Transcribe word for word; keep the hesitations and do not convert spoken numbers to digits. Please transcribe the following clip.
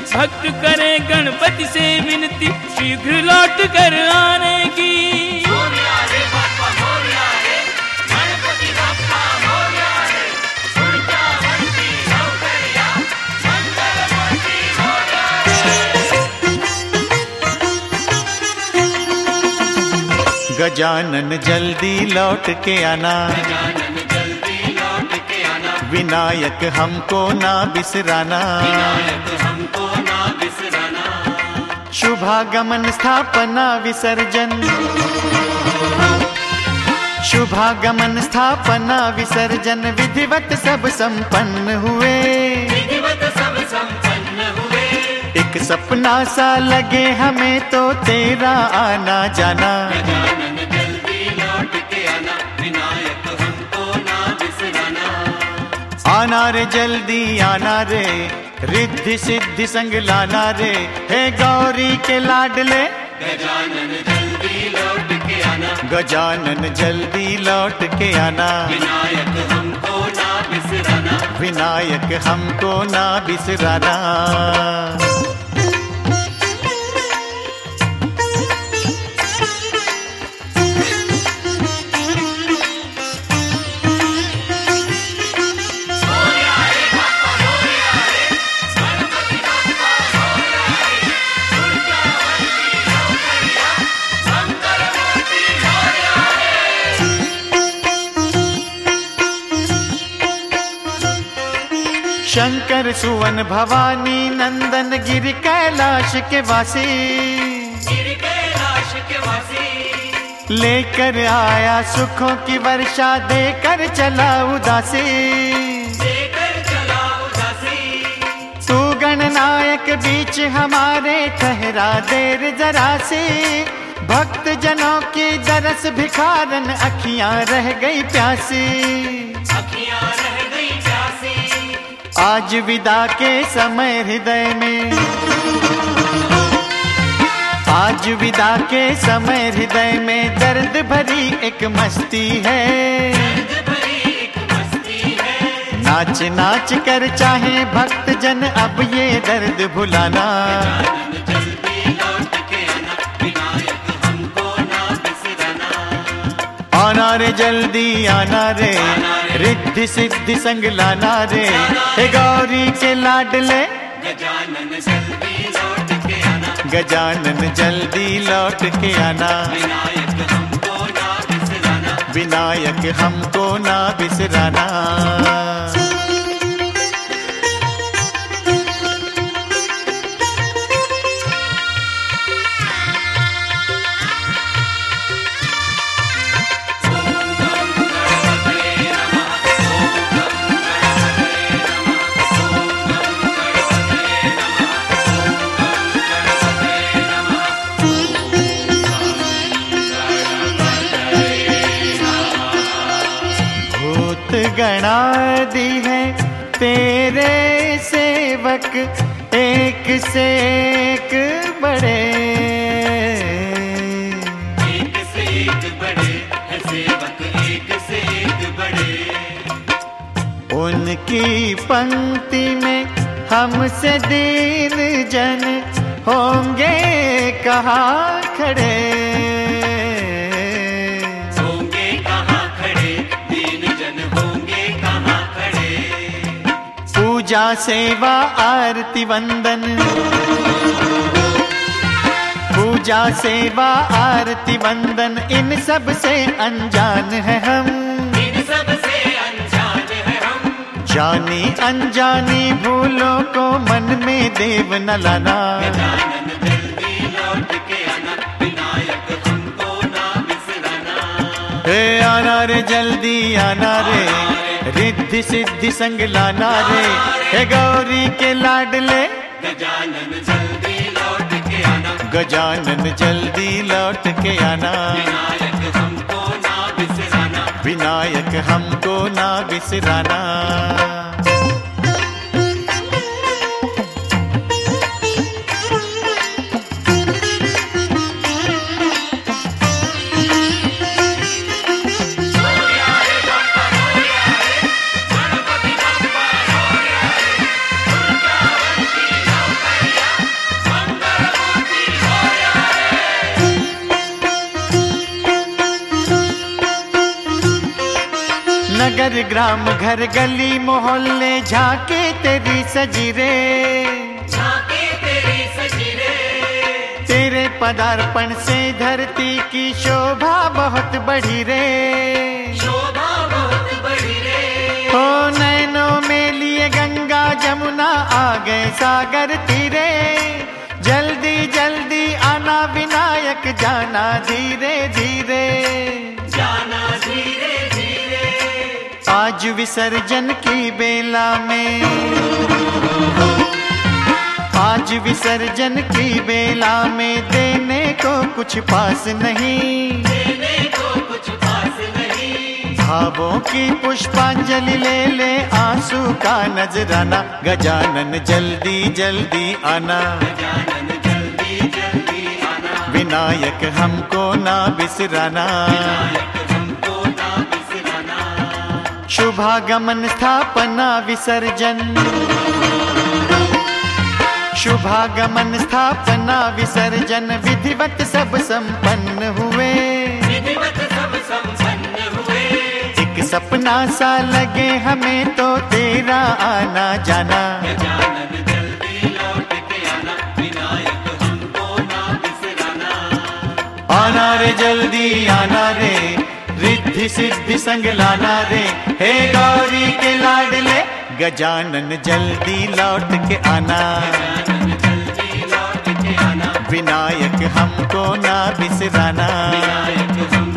भक्त करे गणपति से विनती शीघ्र लौट कर आने की। गजानन जल्दी लौट के आना, गजानन जल्दी लौट के आना, विनायक हमको ना बिसराना, विनायक हमको ना बिसराना। शुभागमन स्थापना विसर्जन, शुभागमन स्थापना विसर्जन विधिवत सब संपन्न हुए, विधिवत सब संपन्न हुए। एक सपना सा लगे हमें तो तेरा आना जाना। गजानन जल्दी लौट के आना, विनायक हमको ना बिसराना। आना रे जल्दी आना रे, रिद्धि सिद्धि संग लाना रे, हे गौरी के लाडले। गजानन जल्दी लौट के आना, गजानन जल्दी लौट के आना, विनायक हमको ना बिसराना, विनायक हमको ना बिसराना। शंकर सुवन भवानी नंदन गिरि कैलाश के वासी, गिरि कैलाश के वासी। लेकर आया सुखों की वर्षा देकर चला उदासी, देकर चला उदासी। तू गणनायक बीच हमारे ठहरा देर जरा सी, भक्त जनों की दरस भिखारन अखियां रह गई प्यासी, अखियां रह गई प्यासी। आज विदा के समय हृदय में, आज विदा के समय हृदय में दर्द भरी एक मस्ती है, दर्द भरी एक मस्ती है। नाच नाच कर चाहे भक्त जन अब ये दर्द भुलाना। गजानन जल्दी लौट के आना, विनायक हमको ना बिसराना। आना रे जल्दी आना रे, रिद्धि सिद्धि संग लाना रे, हे गौरी के लाडले। गजानन जल्दी लौट के आना, गजानन जल्दी लौट के आना, विनायक हमको ना बिसराना, विनायक हमको ना बिसराना। गणादि है तेरे सेवक एक से एक बड़े, एक से एक बड़े है सेवक, एक से एक बड़े। उनकी पंक्ति में हमसे दीन जन होंगे कहाँ खड़े, पूजा सेवा आरती वंदन, पूजा सेवा आरती वंदन इन सब से अनजान है हम, इन सब से अनजान है हम। जानी अनजानी भूलों को मन में देव न लाना। गजानन जल्दी लौट के आना, विनायक हमको ना बिसराना। हे आना रे जल्दी आना रे, रिद्धि सिद्धि संग लाना रे, हे गौरी के लाडले। गजानन जल्दी लौट के आना, गजानन जल्दी लौट के आना, विनायक हमको ना बिसराना, विनायक हमको ना बिसराना। नगर ग्राम घर गली मोहल्ले झांके तेरी सजीरे, झांके तेरी सजीरे। तेरे पदार्पण से धरती की शोभा बहुत बढ़ी रे, शोभा बहुत बढ़ी रे। हो नैनों में लिए गंगा जमुना आ गए सागर तीरे, जल्दी जल्दी आना विनायक जाना धीरे धीरे, जाना धीरे धीरे। आज विसर्जन की बेला में, आज विसर्जन की बेला में देने को कुछ पास नहीं, देने को कुछ पास नहीं। भावों की पुष्पांजलि ले ले आंसू का नजराना, गजानन जल्दी जल्दी आना, गजानन जल्दी जल्दी आना। विनायक हमको ना बिसराना, विनायक हमको ना बिसराना। शुभागमन स्थापना विसर्जन, शुभागमन स्थापना विसर्जन विधिवत सब संपन्न हुए, विधिवत सब संपन्न हुए। एक सपना सा लगे हमें तो तेरा आना जाना, गजानन जल्दी लौट के आना, विनायक हमको ना बिसराना। आना रे जल्दी आना रे, रिद्धि सिद्धि संग लाना रे, हे गौरी के लाडले गजानन जल्दी लौट के आना, गजानन जल्दी लौट के आना, विनायक हमको ना बिसराना। विनायक हम